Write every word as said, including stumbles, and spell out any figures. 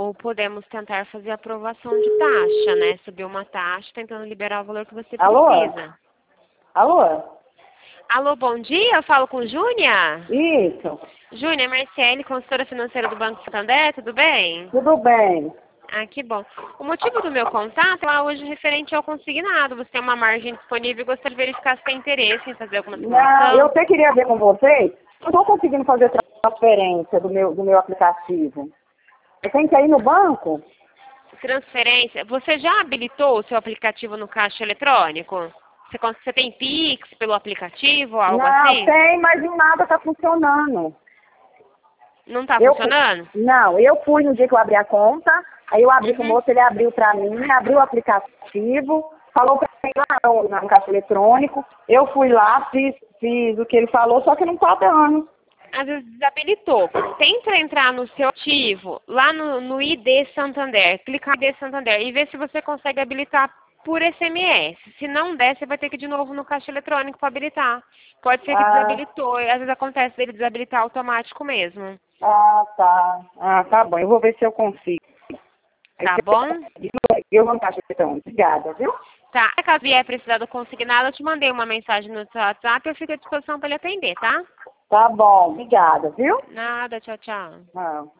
ou podemos tentar fazer aprovação de taxa, né? Subir uma taxa tentando liberar o valor que você Alô? precisa. Alô? Alô, bom dia, eu falo com Júnia? Isso. Júnia, Marciele, consultora financeira do Banco Santander, tudo bem? Tudo bem. Ah, que bom. O motivo do meu contato é hoje referente ao consignado. Você tem uma margem disponível e gostaria de verificar se tem interesse em fazer alguma Não, simulação. eu até queria ver com vocês. Não estou conseguindo fazer transferência do meu, do meu aplicativo. Eu tenho que ir no banco? Transferência. Você já habilitou o seu aplicativo no caixa eletrônico? Você, cons- você tem Pix pelo aplicativo, algo Não, assim? tem, mas nada está funcionando. Não está Eu, funcionando? não, eu fui no dia que eu abri a conta, aí eu abri com o Uhum. moço, ele abriu para mim, abriu o aplicativo, falou para mim lá no, no caixa eletrônico, eu fui lá, fiz, fiz o que ele falou, só que não está dando. Às vezes desabilitou. Tenta entrar no seu ativo, lá no, no I D Santander, clicar no I D Santander e ver se você consegue habilitar por S M S. Se não der, você vai ter que ir de novo no caixa eletrônico para habilitar. Pode ser que Ah, desabilitou, e às vezes acontece dele desabilitar automático mesmo. ah, tá. Ah, tá bom, eu vou ver se eu consigo. Aí Tá você- bom? Eu vou no caixa eletrônico, obrigada, viu? Tá, caso vier precisar do consignado, eu te mandei uma mensagem no seu WhatsApp e eu fico à disposição para lhe atender, tá? Tá bom, obrigada, viu? Nada, tchau, tchau. Ah.